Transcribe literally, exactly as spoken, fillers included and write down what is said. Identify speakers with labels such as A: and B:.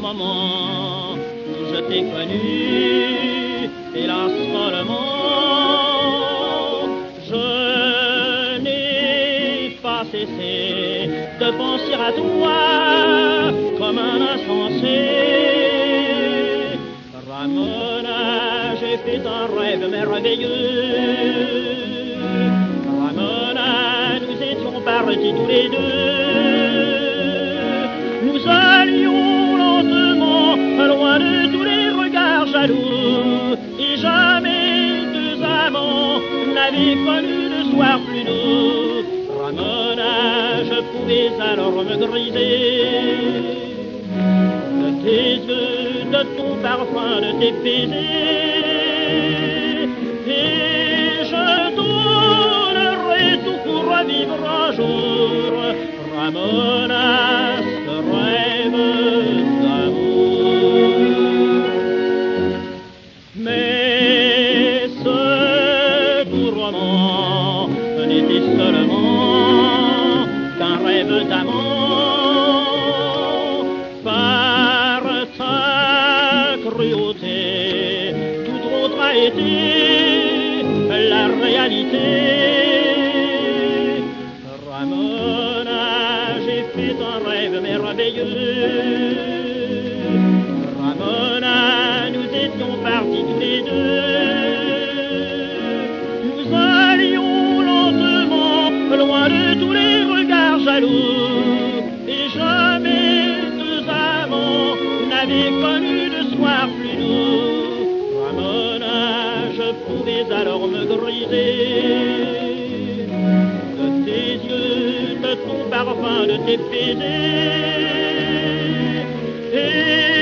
A: moment où je t'ai connu, hélas follement, je n'ai pas cessé de penser à toi comme un insensé. Ramona, j'ai fait un rêve merveilleux. Ramona, nous étions partis tous les deux. Nous allions lentement, loin de tous les regards jaloux. Et jamais deux amants n'avaient connu de soir plus doux. Ramona, je pouvais alors me griser de tes yeux, de ton parfum, de tes baisers. Et je donnerai tout pour revivre un jour, Ramona, ce rêve d'amour. Mais ce doux roman n'était seulement qu'un rêve d'amant. Par ta cruauté, tout autre a été la réalité. Ramona, j'ai fait un rêve merveilleux. Ramona, nous étions partis tous les deux. Nous allions lentement, loin de tous les regards jaloux. Et jamais deux amants n'avaient connu de soir plus doux. Ramona, je pouvais alors me griser de tes yeux, de ton parfum, de tes baisers. Et